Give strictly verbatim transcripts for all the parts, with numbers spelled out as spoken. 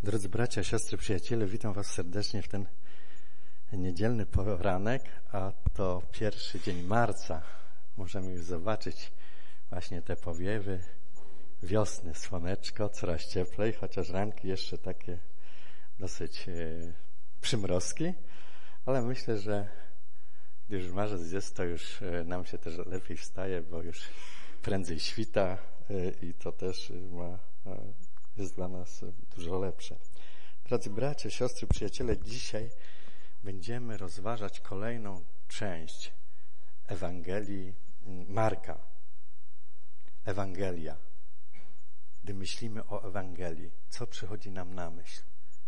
Drodzy bracia, siostry, przyjaciele, witam was serdecznie w ten niedzielny poranek, a to pierwszy dzień marca. Możemy już zobaczyć właśnie te powiewy wiosny, słoneczko, coraz cieplej, chociaż ranki jeszcze takie dosyć e, przymrozki, ale myślę, że gdy już marzec jest, to już e, nam się też lepiej wstaje, bo już prędzej świta e, i to też ma e, jest dla nas dużo lepsze. Drodzy bracia, siostry, przyjaciele, dzisiaj będziemy rozważać kolejną część Ewangelii Marka. Ewangelia. Gdy myślimy o Ewangelii, co przychodzi nam na myśl?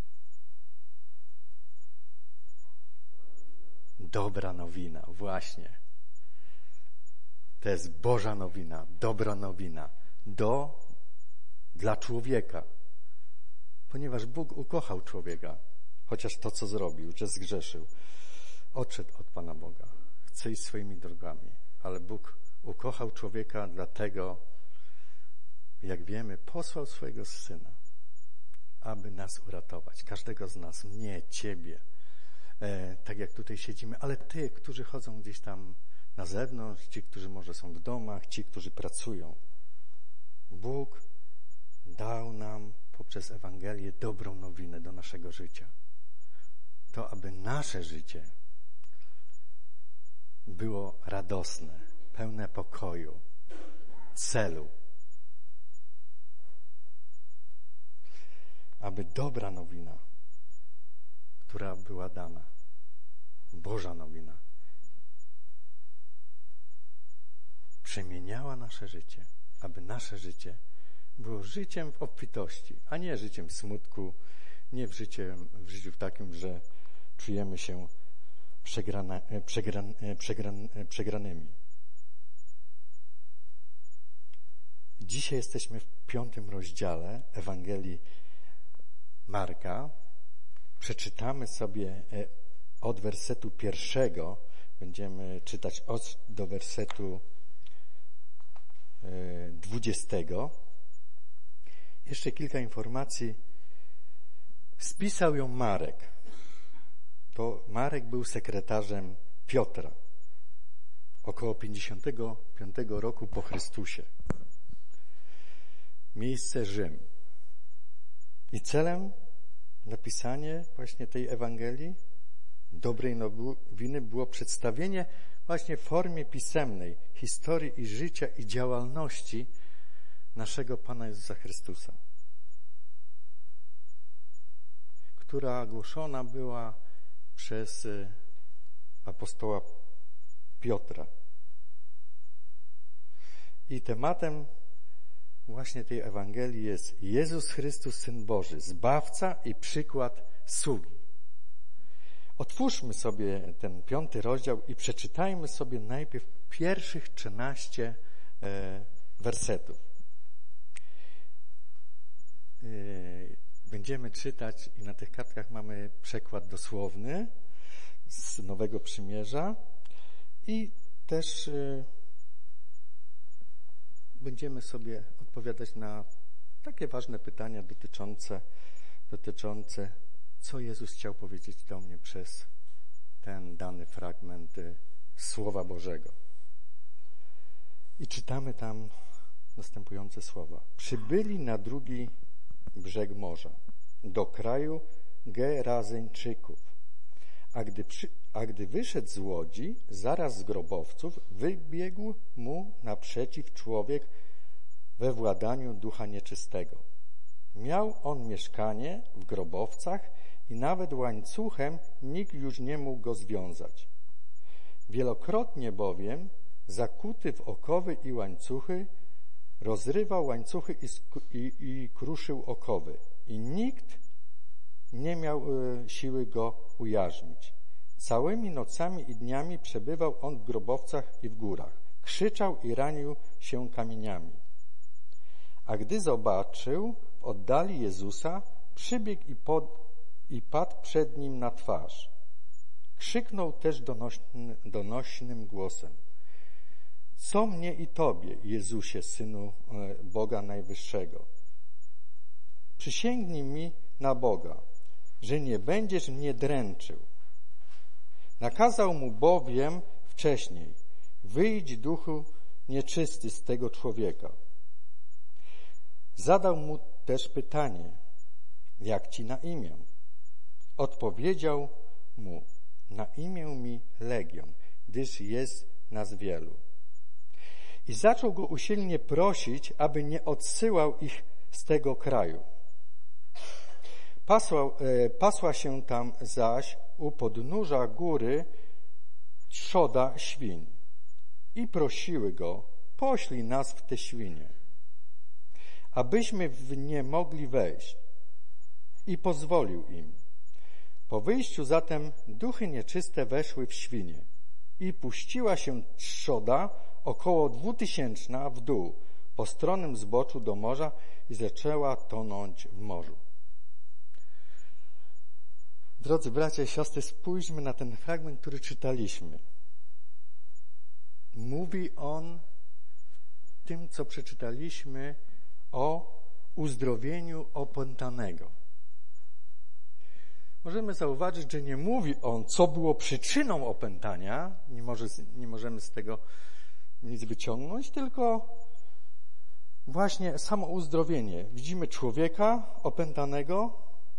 Dobra nowina, właśnie. To jest Boża nowina, dobra nowina. Do Dla człowieka, ponieważ Bóg ukochał człowieka, chociaż to, co zrobił, że zgrzeszył, odszedł od Pana Boga, chce iść swoimi drogami, ale Bóg ukochał człowieka, dlatego, jak wiemy, posłał swojego Syna, aby nas uratować, każdego z nas, mnie, Ciebie, e, tak jak tutaj siedzimy, ale Ty, którzy chodzą gdzieś tam na zewnątrz, ci, którzy może są w domach, ci, którzy pracują. Bóg dał nam poprzez Ewangelię dobrą nowinę do naszego życia. To, aby nasze życie było radosne, pełne pokoju, celu. Aby dobra nowina, która była dana, Boża nowina, przemieniała nasze życie, aby nasze życie było życiem w obfitości, a nie życiem w smutku, nie w, życie, w życiu w takim, że czujemy się przegrana, przegran, przegran, przegranymi. Dzisiaj jesteśmy w piątym rozdziale Ewangelii Marka. Przeczytamy sobie od wersetu pierwszego, będziemy czytać od do wersetu dwudziestego. Jeszcze kilka informacji. Spisał ją Marek. To Marek był sekretarzem Piotra. Około pięćdziesiątego piątego roku po Chrystusie. Miejsce Rzym. I celem napisania właśnie tej Ewangelii, dobrej nowiny, było przedstawienie właśnie w formie pisemnej historii i życia i działalności naszego Pana Jezusa Chrystusa, która głoszona była przez apostoła Piotra. I tematem właśnie tej Ewangelii jest Jezus Chrystus, Syn Boży, Zbawca i przykład sługi. Otwórzmy sobie ten piąty rozdział i przeczytajmy sobie najpierw pierwszych trzynaście wersetów. Będziemy czytać i na tych kartkach mamy przekład dosłowny z Nowego Przymierza i też będziemy sobie odpowiadać na takie ważne pytania dotyczące, dotyczące co Jezus chciał powiedzieć do mnie przez ten dany fragment Słowa Bożego. I czytamy tam następujące słowa. Przybyli na drugi brzeg morza, do kraju Gerazeńczyków. A gdy, przy, a gdy wyszedł z łodzi, zaraz z grobowców, wybiegł mu naprzeciw człowiek we władaniu ducha nieczystego. Miał on mieszkanie w grobowcach i nawet łańcuchem nikt już nie mógł go związać. Wielokrotnie bowiem, zakuty w okowy i łańcuchy, rozrywał łańcuchy i, i, i kruszył okowy i nikt nie miał y, siły go ujarzmić. Całymi nocami i dniami przebywał on w grobowcach i w górach. Krzyczał i ranił się kamieniami. A gdy zobaczył w oddali Jezusa, przybiegł i, pod, i padł przed nim na twarz. Krzyknął też donośny, donośnym głosem. Co mnie i Tobie, Jezusie, Synu Boga Najwyższego? Przysięgnij mi na Boga, że nie będziesz mnie dręczył. Nakazał mu bowiem wcześniej: wyjdź, duchu nieczysty, z tego człowieka. Zadał mu też pytanie: jak ci na imię? Odpowiedział mu: na imię mi Legion, gdyż jest nas wielu. I zaczął go usilnie prosić, aby nie odsyłał ich z tego kraju. Pasła, e, pasła się tam zaś u podnóża góry trzoda świń i prosiły go: poślij nas w te świnie, abyśmy w nie mogli wejść. I pozwolił im. Po wyjściu zatem duchy nieczyste weszły w świnie i puściła się trzoda około dwutysięczna w dół po stronnym zboczu do morza i zaczęła tonąć w morzu. Drodzy bracia i siostry, spójrzmy na ten fragment, który czytaliśmy. Mówi on w tym, co przeczytaliśmy, o uzdrowieniu opętanego. Możemy zauważyć, że nie mówi on, co było przyczyną opętania, nie, może, nie możemy z tego nic wyciągnąć, tylko właśnie samo uzdrowienie. Widzimy człowieka opętanego,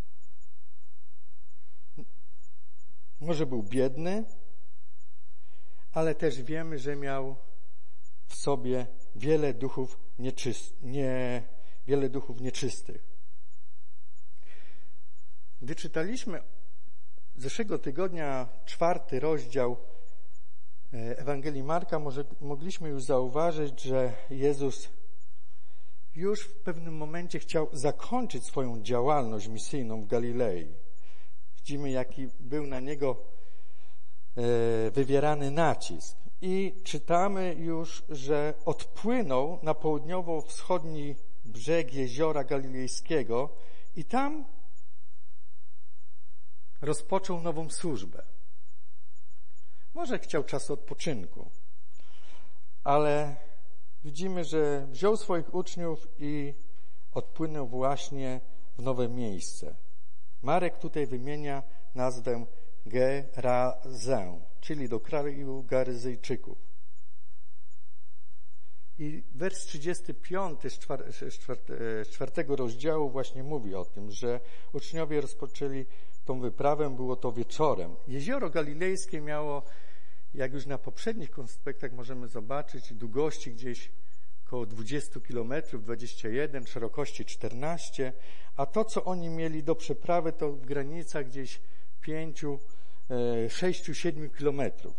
może był biedny, ale też wiemy, że miał w sobie wiele duchów nieczystych, nie, wiele duchów nieczystych. Gdy czytaliśmy zeszłego tygodnia czwarty rozdział Ewangelii Marka, może, mogliśmy już zauważyć, że Jezus już w pewnym momencie chciał zakończyć swoją działalność misyjną w Galilei. Widzimy, jaki był na niego wywierany nacisk. I czytamy już, że odpłynął na południowo-wschodni brzeg jeziora galilejskiego i tam rozpoczął nową służbę. Może chciał czasu odpoczynku, ale widzimy, że wziął swoich uczniów i odpłynął właśnie w nowe miejsce. Marek tutaj wymienia nazwę Gerazę, czyli do kraju Garyzyjczyków. I wers trzydziesty piąty z, czwar- z, czwart- z czwartego rozdziału właśnie mówi o tym, że uczniowie rozpoczęli tą wyprawę, było to wieczorem. Jezioro Galilejskie miało, jak już na poprzednich konspektach możemy zobaczyć, długości gdzieś około dwadzieścia kilometrów, dwadzieścia jeden, szerokości czternaście, a to, co oni mieli do przeprawy, to w granicach gdzieś pięć, sześć, siedem kilometrów.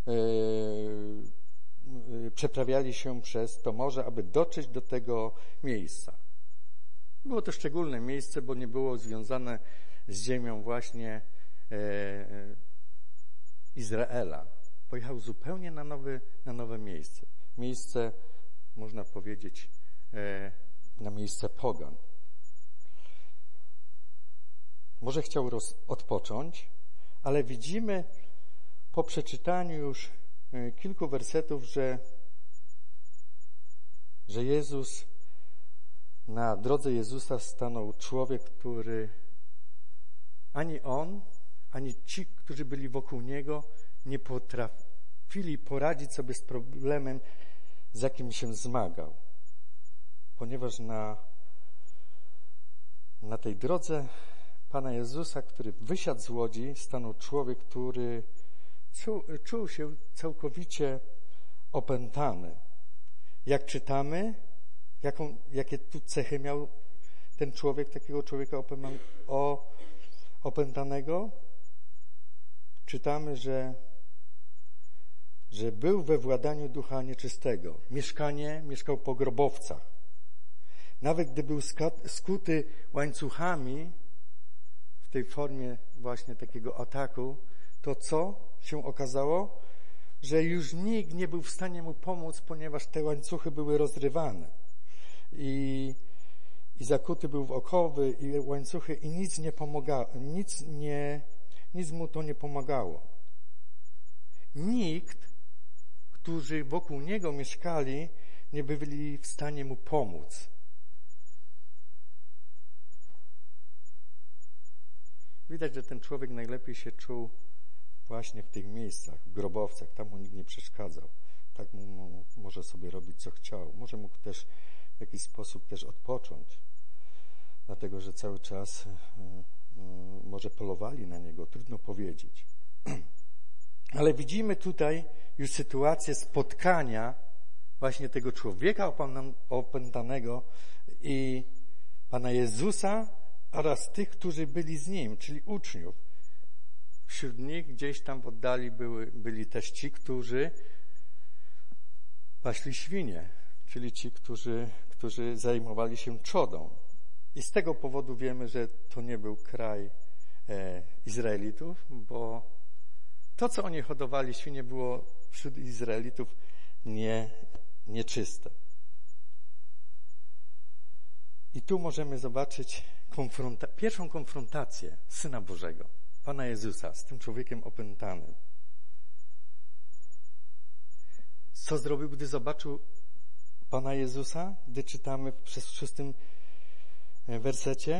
Przeprawiali się przez to morze, aby dotrzeć do tego miejsca. Było to szczególne miejsce, bo nie było związane z ziemią właśnie Izraela. Pojechał zupełnie na, nowy, na nowe miejsce. Miejsce, można powiedzieć, na miejsce pogan. Może chciał roz, odpocząć, ale widzimy po przeczytaniu już kilku wersetów, że, że Jezus, na drodze Jezusa stanął człowiek, który ani on, ani ci, którzy byli wokół Niego, nie potrafili poradzić sobie z problemem, z jakim się zmagał. Ponieważ na, na tej drodze Pana Jezusa, który wysiadł z łodzi, stanął człowiek, który czuł, czuł się całkowicie opętany. Jak czytamy, jaką, jakie tu cechy miał ten człowiek, takiego człowieka o, opętanego? Czytamy, że, że był we władaniu ducha nieczystego. Mieszkanie mieszkał po grobowcach. Nawet gdy był skuty łańcuchami w tej formie właśnie takiego ataku, to co się okazało? Że już nikt nie był w stanie mu pomóc, ponieważ te łańcuchy były rozrywane. I, i zakuty był w okowy i łańcuchy i nic nie pomagało, nic, nie, nic mu to nie pomagało. Nikt, którzy wokół niego mieszkali, nie byli w stanie mu pomóc. Widać, że ten człowiek najlepiej się czuł właśnie w tych miejscach, w grobowcach. Tam mu nikt nie przeszkadzał. Tak mu, mu może sobie robić, co chciał. Może mógł też w jakiś sposób też odpocząć. Dlatego, że cały czas y, y, może polowali na niego. Trudno powiedzieć. Ale widzimy tutaj już sytuację spotkania właśnie tego człowieka opętanego i Pana Jezusa oraz tych, którzy byli z Nim, czyli uczniów. Wśród nich gdzieś tam w oddali były, byli też ci, którzy paśli świnie, czyli ci, którzy, którzy zajmowali się trzodą. I z tego powodu wiemy, że to nie był kraj e, Izraelitów, bo to, co oni hodowali, świnie, było wśród Izraelitów nie, nieczyste. I tu możemy zobaczyć konfronta- pierwszą konfrontację Syna Bożego, Pana Jezusa, z tym człowiekiem opętanym. Co zrobił, gdy zobaczył Pana Jezusa? Gdy czytamy przez szóstym wersecie.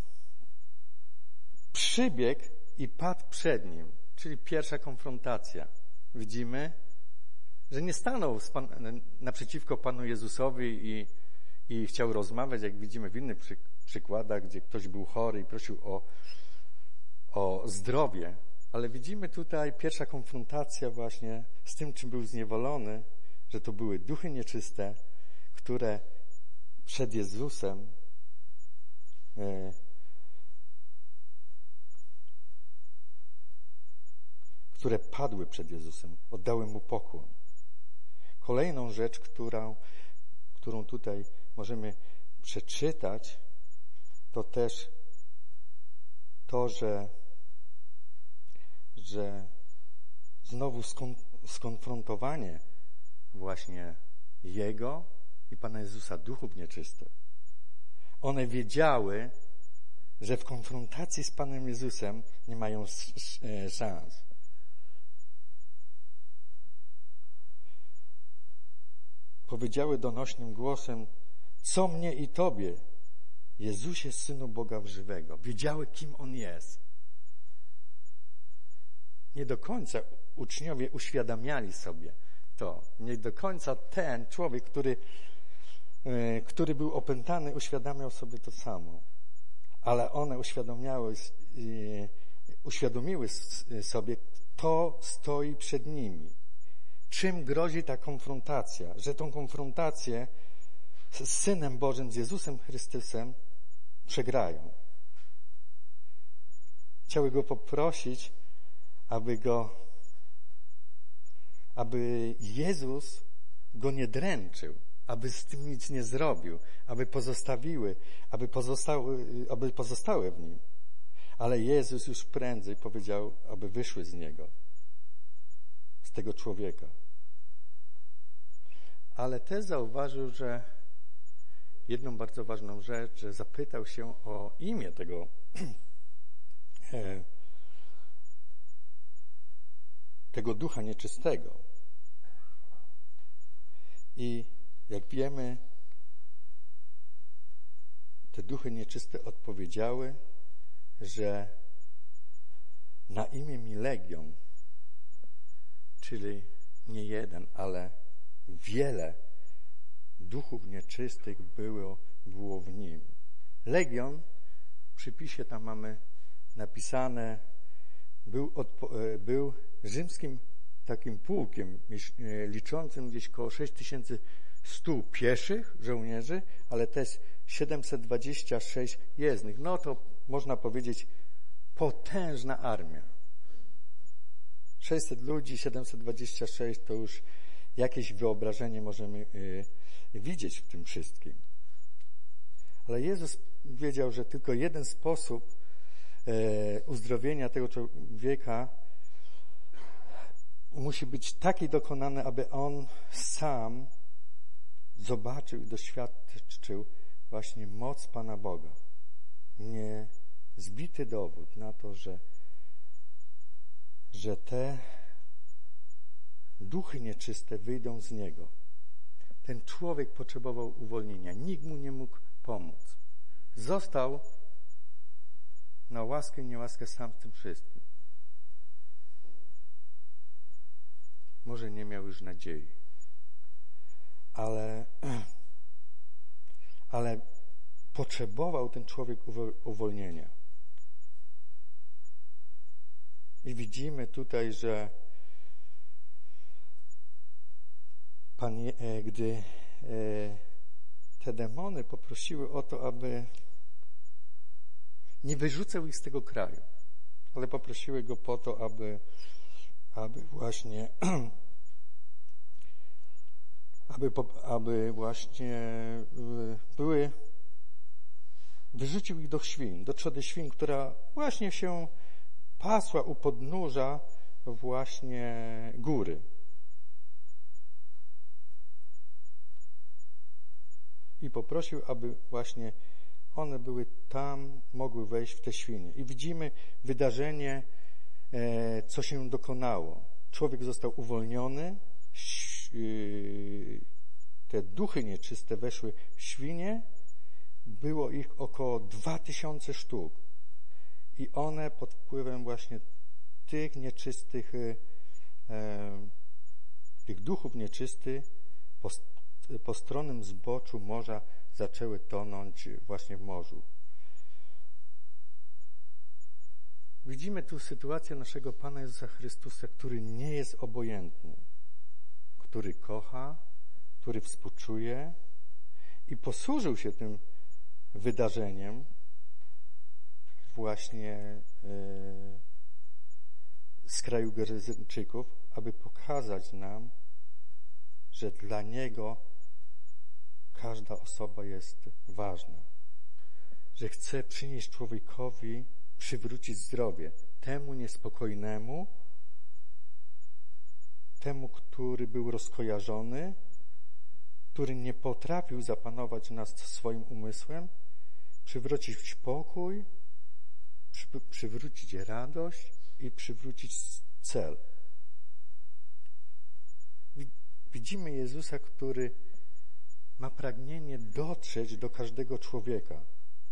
Przybiegł i padł przed Nim, czyli pierwsza konfrontacja. Widzimy, że nie stanął z pan, naprzeciwko Panu Jezusowi i, i chciał rozmawiać, jak widzimy w innych przy, przykładach, gdzie ktoś był chory i prosił o, o zdrowie. Ale widzimy tutaj pierwsza konfrontacja właśnie z tym, czym był zniewolony, że to były duchy nieczyste, które przed Jezusem e, które padły przed Jezusem, oddały Mu pokłon. Kolejną rzecz, którą, którą tutaj możemy przeczytać, to też to, że, że znowu skon, skonfrontowanie właśnie Jego i Pana Jezusa, duchów nieczystych. One wiedziały, że w konfrontacji z Panem Jezusem nie mają szans. Powiedziały donośnym głosem: co mnie i Tobie, Jezusie, Synu Boga żywego. Wiedziały, kim On jest. Nie do końca uczniowie uświadamiali sobie to. Nie do końca ten człowiek, który, który był opętany, uświadamiał sobie to samo. Ale one uświadomiały, uświadomiły sobie, kto stoi przed nimi. Czym grozi ta konfrontacja? Że tą konfrontację z Synem Bożym, z Jezusem Chrystusem przegrają. Chciały Go poprosić, aby Go, aby Jezus Go nie dręczył, aby z tym nic nie zrobił, aby pozostawiły, aby pozostały, aby pozostały w Nim. Ale Jezus już prędzej powiedział, aby wyszły z Niego, z tego człowieka. Ale też zauważył, że jedną bardzo ważną rzecz, że zapytał się o imię tego tego ducha nieczystego. I jak wiemy, te duchy nieczyste odpowiedziały, że na imię mi Legion, czyli nie jeden, ale wiele duchów nieczystych było, było w nim. Legion, w przypisie tam mamy napisane, był, odpo, był rzymskim takim pułkiem liczącym gdzieś koło sześć tysięcy stu pieszych żołnierzy, ale też siedemset dwadzieścia sześć jezdnych. No to można powiedzieć potężna armia. sześćset ludzi, siedemset dwadzieścia sześć to już jakieś wyobrażenie możemy y, widzieć w tym wszystkim. Ale Jezus wiedział, że tylko jeden sposób y, uzdrowienia tego człowieka musi być taki dokonany, aby on sam zobaczył i doświadczył właśnie moc Pana Boga. Nie zbity dowód na to, że, że te duchy nieczyste wyjdą z niego. Ten człowiek potrzebował uwolnienia. Nikt mu nie mógł pomóc. Został na łaskę i niełaskę sam z tym wszystkim. Może nie miał już nadziei, ale, ale potrzebował ten człowiek uwolnienia. I widzimy tutaj, że Pan, gdy te demony poprosiły o to, aby nie wyrzucał ich z tego kraju, ale poprosiły go po to, aby, aby właśnie aby, aby właśnie były wyrzucił ich do świń, do trzody świń, która właśnie się pasła u podnóża właśnie góry. I poprosił, aby właśnie one były tam, mogły wejść w te świnie. I widzimy wydarzenie, co się dokonało. Człowiek został uwolniony, te duchy nieczyste weszły w świnie, było ich około dwa tysiące sztuk. I one pod wpływem właśnie tych nieczystych, tych duchów nieczystych po, po stronnym zboczu morza zaczęły tonąć właśnie w morzu. Widzimy tu sytuację naszego Pana Jezusa Chrystusa, który nie jest obojętny, który kocha, który współczuje i posłużył się tym wydarzeniem właśnie z kraju Geryzyjczyków, aby pokazać nam, że dla Niego każda osoba jest ważna, że chce przynieść człowiekowi, przywrócić zdrowie, temu niespokojnemu, temu, który był rozkojarzony, który nie potrafił zapanować nad swoim umysłem, przywrócić pokój, przy, przywrócić radość i przywrócić cel. Widzimy Jezusa, który ma pragnienie dotrzeć do każdego człowieka,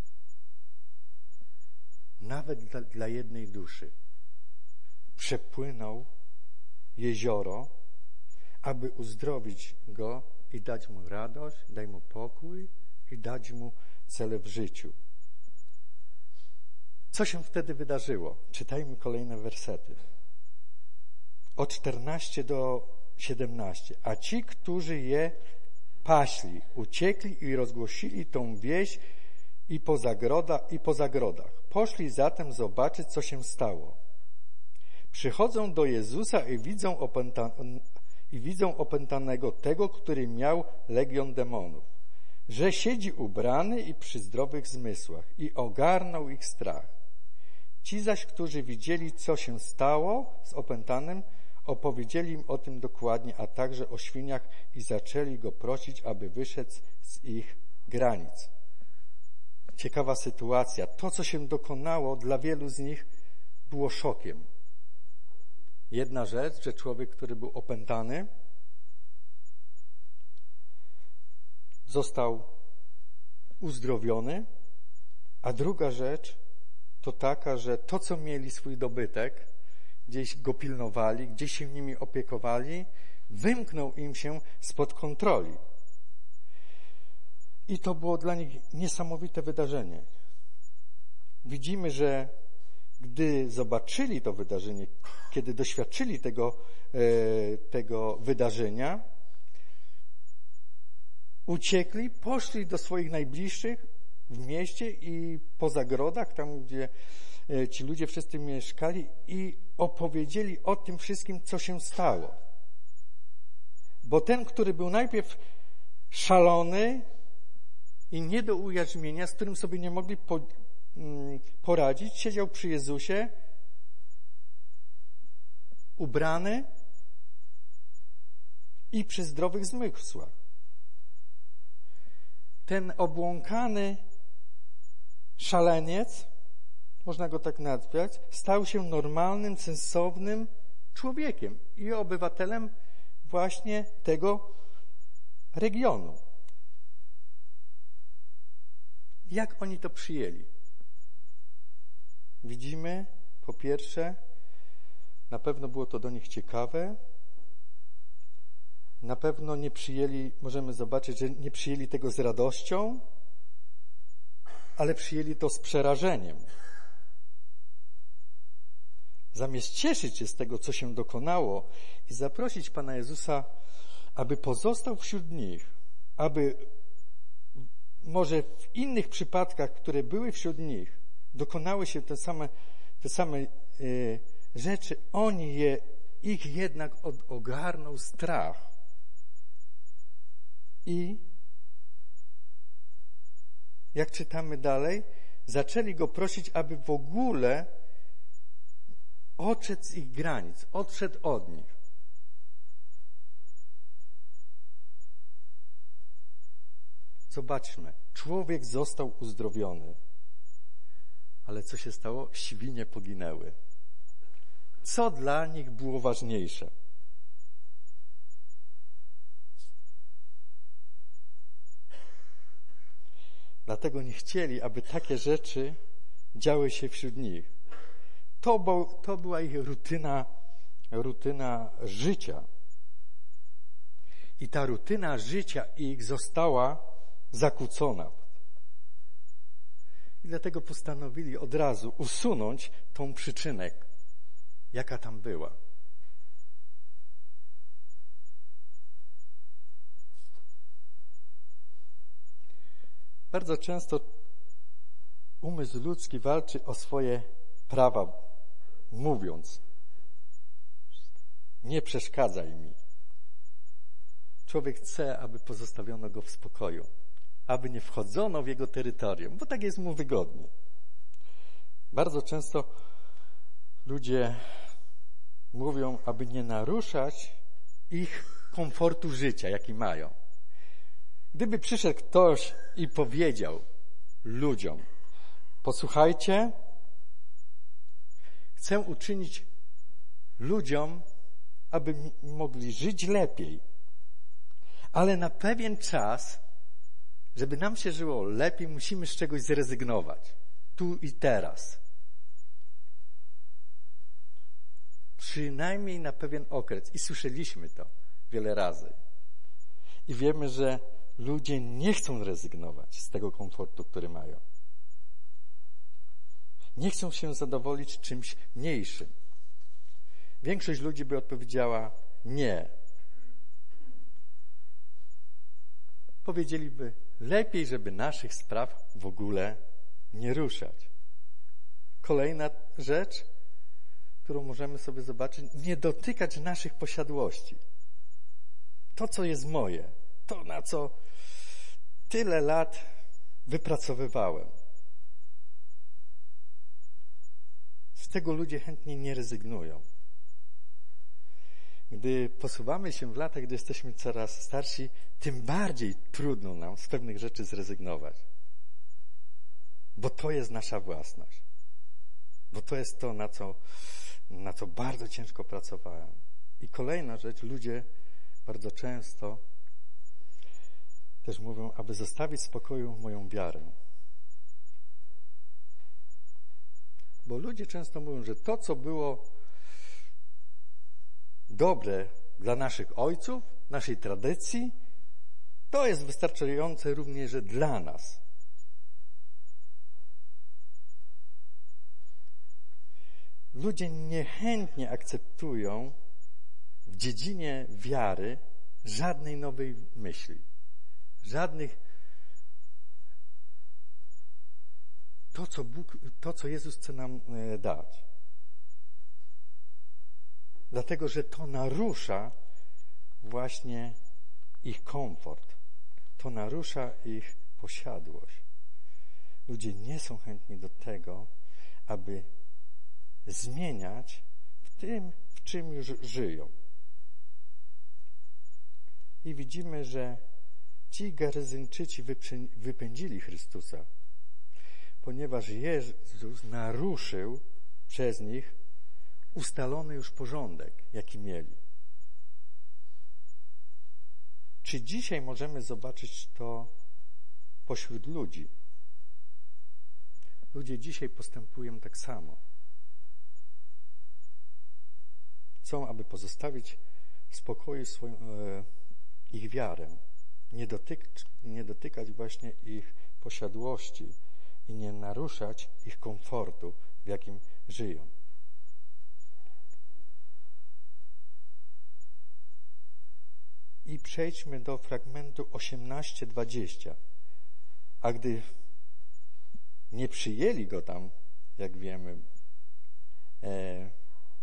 nawet dla, dla jednej duszy. Przepłynął jezioro, aby uzdrowić go i dać mu radość, dać mu pokój i dać mu cele w życiu. Co się wtedy wydarzyło? Czytajmy kolejne wersety. Od czternaście do siedemnaście. A ci, którzy je paśli, uciekli i rozgłosili tą wieść i po, zagroda, i po zagrodach. Poszli zatem zobaczyć, co się stało. Przychodzą do Jezusa i widzą, opęta, i widzą opętanego tego, który miał legion demonów, że siedzi ubrany i przy zdrowych zmysłach i ogarnął ich strach. Ci zaś, którzy widzieli, co się stało z opętanym, opowiedzieli im o tym dokładnie, a także o świniach i zaczęli go prosić, aby wyszedł z ich granic. Ciekawa sytuacja. To, co się dokonało, dla wielu z nich było szokiem. Jedna rzecz, że człowiek, który był opętany, został uzdrowiony, a druga rzecz to taka, że to, co mieli swój dobytek, gdzieś go pilnowali, gdzieś się nimi opiekowali, wymknął im się spod kontroli. I to było dla nich niesamowite wydarzenie. Widzimy, że gdy zobaczyli to wydarzenie, kiedy doświadczyli tego, e, tego wydarzenia, uciekli, poszli do swoich najbliższych w mieście i po zagrodach, tam gdzie e, ci ludzie wszyscy mieszkali, i opowiedzieli o tym wszystkim, co się stało. Bo ten, który był najpierw szalony i nie do ujarzmienia, z którym sobie nie mogli po, mm, poradzić, siedział przy Jezusie, ubrany i przy zdrowych zmysłach. Ten obłąkany szaleniec, można go tak nazwać, stał się normalnym, sensownym człowiekiem i obywatelem właśnie tego regionu. Jak oni to przyjęli? widzimy, po pierwsze, na pewno było to do nich ciekawe, na pewno nie przyjęli, możemy zobaczyć, że nie przyjęli tego z radością, ale przyjęli to z przerażeniem. Zamiast cieszyć się z tego, co się dokonało i zaprosić Pana Jezusa, aby pozostał wśród nich, aby może w innych przypadkach, które były wśród nich, dokonały się te same, te same y, rzeczy, oni je, ich jednak od, ogarnął strach. I jak czytamy dalej, zaczęli go prosić, aby w ogóle odszedł z ich granic, odszedł od nich. Zobaczmy, człowiek został uzdrowiony, ale co się stało? Świnie poginęły. Co dla nich było ważniejsze? Dlatego nie chcieli, aby takie rzeczy działy się wśród nich. To, bo, to była ich rutyna, rutyna życia. I ta rutyna życia ich została zakłócona. I dlatego postanowili od razu usunąć tą przyczynę, jaka tam była. Bardzo często umysł ludzki walczy o swoje prawa, mówiąc: nie przeszkadzaj mi. Człowiek chce, aby pozostawiono go w spokoju, aby nie wchodzono w jego terytorium, bo tak jest mu wygodnie. Bardzo często ludzie mówią, aby nie naruszać ich komfortu życia, jaki mają. Gdyby przyszedł ktoś i powiedział ludziom: posłuchajcie, chcę uczynić ludziom, aby mogli żyć lepiej, ale na pewien czas, żeby nam się żyło lepiej, musimy z czegoś zrezygnować. Tu i teraz. Przynajmniej na pewien okres. I słyszeliśmy to wiele razy. I wiemy, że ludzie nie chcą rezygnować z tego komfortu, który mają. Nie chcą się zadowolić czymś mniejszym. Większość ludzi by odpowiedziała nie. Powiedzieliby: lepiej, żeby naszych spraw w ogóle nie ruszać. Kolejna rzecz, którą możemy sobie zobaczyć: nie dotykać naszych posiadłości. To, co jest moje, to, na co tyle lat wypracowywałem. Z tego ludzie chętnie nie rezygnują. Gdy posuwamy się w latach, gdy jesteśmy coraz starsi, tym bardziej trudno nam z pewnych rzeczy zrezygnować. Bo to jest nasza własność. Bo to jest to, na co, na co bardzo ciężko pracowałem. I kolejna rzecz, ludzie bardzo często też mówią, aby zostawić w spokoju moją wiarę. Bo ludzie często mówią, że to, co było dobre dla naszych ojców, naszej tradycji, to jest wystarczające również dla nas. Ludzie niechętnie akceptują w dziedzinie wiary żadnej nowej myśli, żadnych to, co Bóg, to, co Jezus chce nam dać. Dlatego, że to narusza właśnie ich komfort. To narusza ich posiadłość. Ludzie nie są chętni do tego, aby zmieniać w tym, w czym już żyją. I widzimy, że ci Geryzyjczycy wypędzili Chrystusa, ponieważ Jezus naruszył przez nich ustalony już porządek, jaki mieli. Czy dzisiaj możemy zobaczyć to pośród ludzi? Ludzie dzisiaj postępują tak samo. Chcą, aby pozostawić w spokoju swoją, e, ich wiarę, nie, dotyk, nie dotykać właśnie ich posiadłości i nie naruszać ich komfortu, w jakim żyją. I przejdźmy do fragmentu osiemnaście dwadzieścia. A gdy nie przyjęli go tam, jak wiemy, e,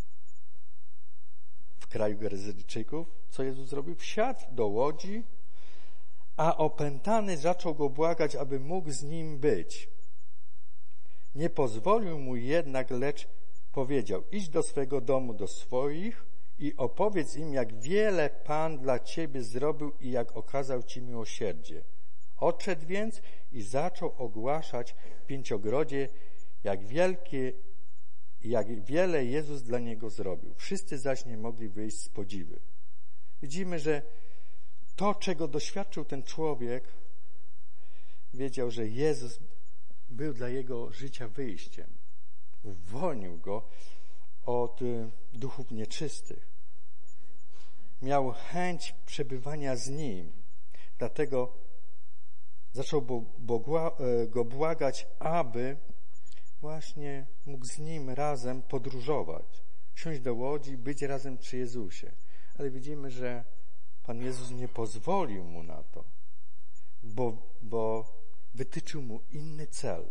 w kraju Gerezyjczyków, co Jezus zrobił? Wsiadł do łodzi, a opętany zaczął go błagać, aby mógł z nim być. Nie pozwolił mu jednak, lecz powiedział: idź do swego domu, do swoich i opowiedz im, jak wiele Pan dla ciebie zrobił i jak okazał ci miłosierdzie. Odszedł więc i zaczął ogłaszać w Pięciogrodzie, jak wielkie, jak wiele Jezus dla niego zrobił. Wszyscy zaś nie mogli wyjść z podziwu. Widzimy, że to, czego doświadczył ten człowiek, wiedział, że Jezus był dla jego życia wyjściem. Uwolnił go od duchów nieczystych. Miał chęć przebywania z Nim. Dlatego zaczął go błagać, aby właśnie mógł z Nim razem podróżować, wsiąść do łodzi, być razem przy Jezusie. Ale widzimy, że Pan Jezus nie pozwolił mu na to, bo, bo wytyczył mu inny cel.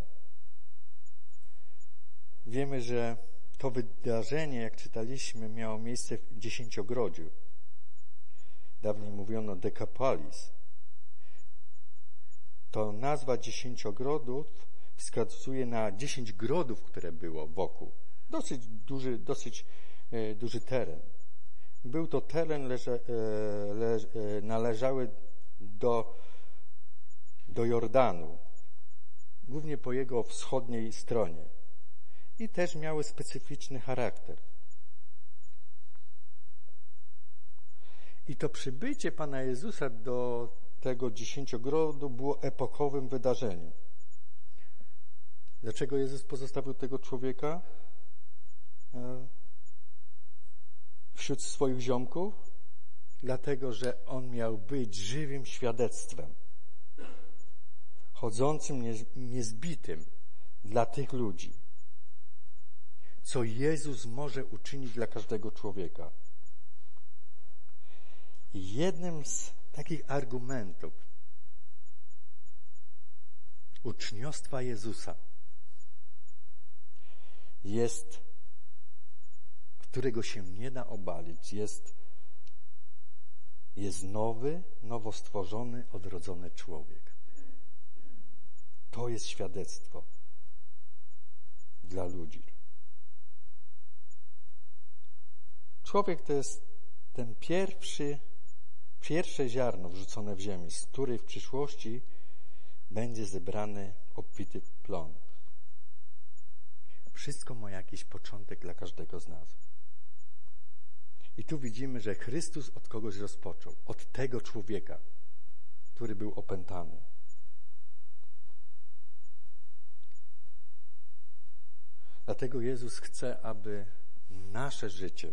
Wiemy, że to wydarzenie, jak czytaliśmy, miało miejsce w Dziesięciogrodziu. Dawniej mówiono Decapolis. To nazwa Dziesięciogrodów wskazuje na dziesięć grodów, które było wokół. Dosyć duży, dosyć e, duży teren. Był to teren leże, e, le, e, należały do, do Jordanu, głównie po jego wschodniej stronie. I też miały specyficzny charakter. I to przybycie Pana Jezusa do tego dziesięciogrodu było epokowym wydarzeniem. Dlaczego Jezus pozostawił tego człowieka wśród swoich ziomków? Dlatego, że on miał być żywym świadectwem, chodzącym, niezbitym dla tych ludzi, co Jezus może uczynić dla każdego człowieka. I jednym z takich argumentów uczniostwa Jezusa jest, którego się nie da obalić, jest, jest nowy, nowo stworzony, odrodzony człowiek. To jest świadectwo dla ludzi. Człowiek to jest ten pierwszy, pierwsze ziarno wrzucone w ziemię, z której w przyszłości będzie zebrany obfity plon. Wszystko ma jakiś początek dla każdego z nas. I tu widzimy, że Chrystus od kogoś rozpoczął. Od tego człowieka, który był opętany. Dlatego Jezus chce, aby nasze życie,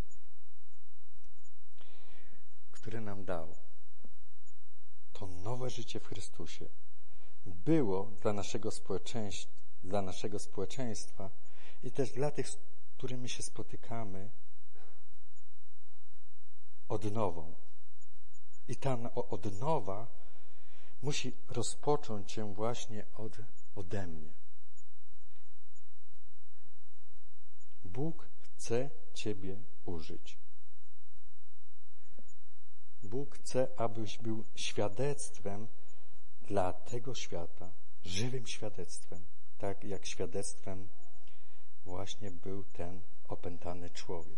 które nam dał, to nowe życie w Chrystusie, było dla naszego społeczeństwa, dla naszego społeczeństwa i też dla tych, z którymi się spotykamy, odnową. I ta odnowa musi rozpocząć się właśnie od, ode mnie. Bóg chce Ciebie użyć. Bóg chce, abyś był świadectwem dla tego świata, żywym świadectwem, tak jak świadectwem właśnie był ten opętany człowiek.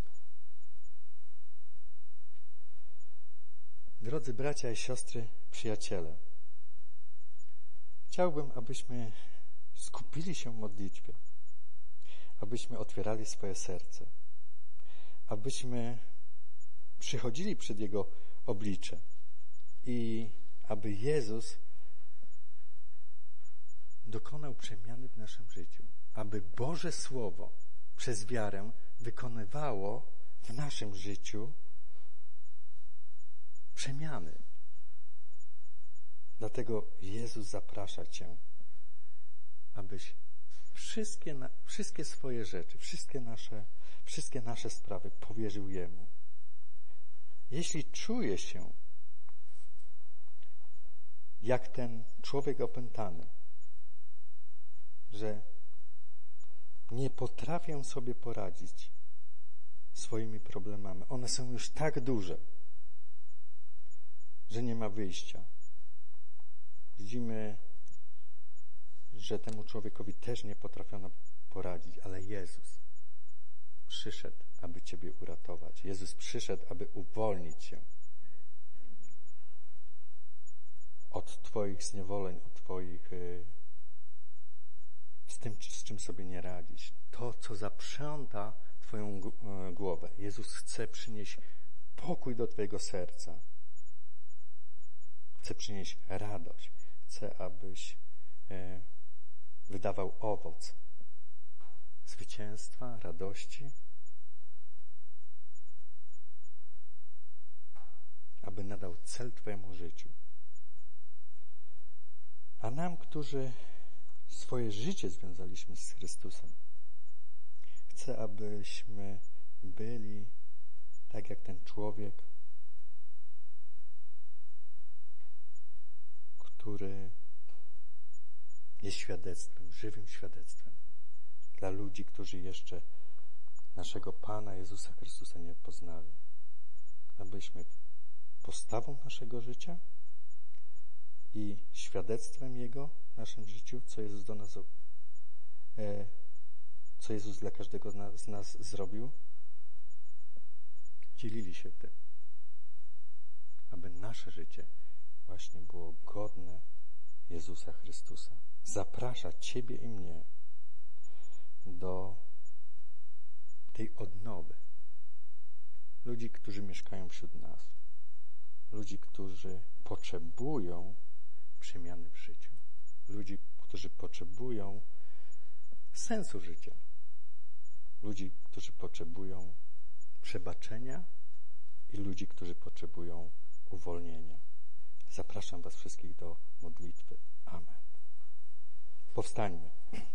Drodzy bracia i siostry, przyjaciele, chciałbym, abyśmy skupili się w modlitwie, abyśmy otwierali swoje serce, abyśmy przychodzili przed Jego oblicze i aby Jezus dokonał przemiany w naszym życiu, aby Boże Słowo przez wiarę wykonywało w naszym życiu przemiany. Dlatego Jezus zaprasza Cię, abyś wszystkie, wszystkie swoje rzeczy, wszystkie nasze, wszystkie nasze sprawy powierzył Jemu. Jeśli czuje się jak ten człowiek opętany, że nie potrafię sobie poradzić swoimi problemami, one są już tak duże, że nie ma wyjścia. Widzimy, że temu człowiekowi też nie potrafiono poradzić, ale Jezus przyszedł, aby Ciebie uratować. Jezus przyszedł, aby uwolnić Cię od Twoich zniewoleń, od Twoich z tym, z czym sobie nie radzisz. To, co zaprząta Twoją głowę. Jezus chce przynieść pokój do Twojego serca. Chce przynieść radość. Chce, abyś wydawał owoc zwycięstwa, radości, aby nadał cel Twojemu życiu. A nam, którzy swoje życie związaliśmy z Chrystusem, chcę, abyśmy byli tak jak ten człowiek, który jest świadectwem, żywym świadectwem dla ludzi, którzy jeszcze naszego Pana Jezusa Chrystusa nie poznali. Abyśmy postawą naszego życia i świadectwem Jego w naszym życiu, co Jezus do nas, e, co Jezus dla każdego z nas, z nas zrobił, dzielili się tym, aby nasze życie właśnie było godne Jezusa Chrystusa. Zaprasza Ciebie i mnie do tej odnowy. Ludzi, którzy mieszkają wśród nas. Ludzi, którzy potrzebują przemiany w życiu. Ludzi, którzy potrzebują sensu życia. Ludzi, którzy potrzebują przebaczenia i ludzi, którzy potrzebują uwolnienia. Zapraszam Was wszystkich do modlitwy. Amen. Powstańmy.